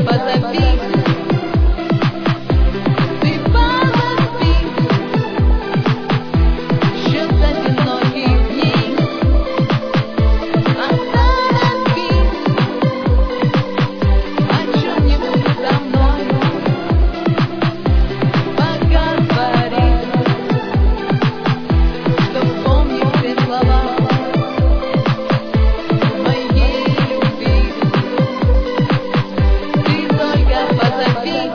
позови. Ты позови. Счет за одиноких дней. Остановись. О чем-нибудь со мной поговори, что вспомнил все слова моей любви. Ты только позови.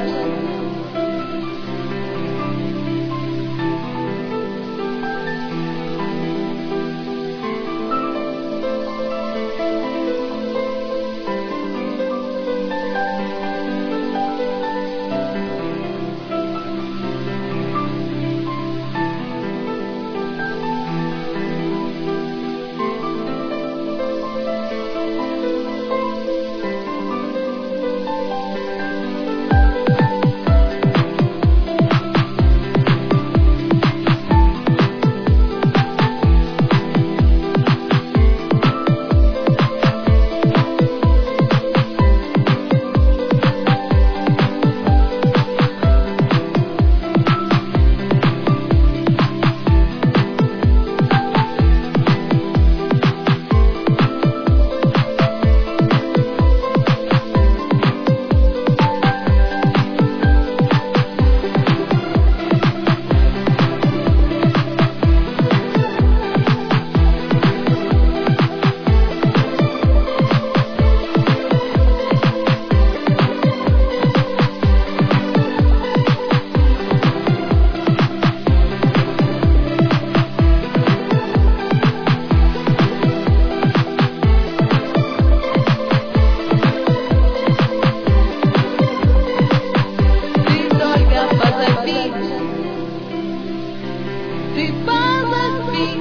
Ты позови.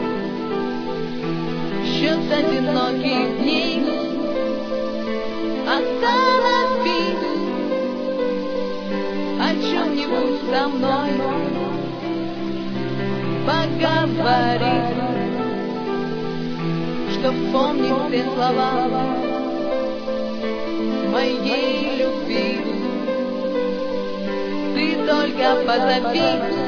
Счет одиноких дней. Остановись. О чем-нибудь со мной поговори, чтоб помнить все слова моей любви. Ты только позови.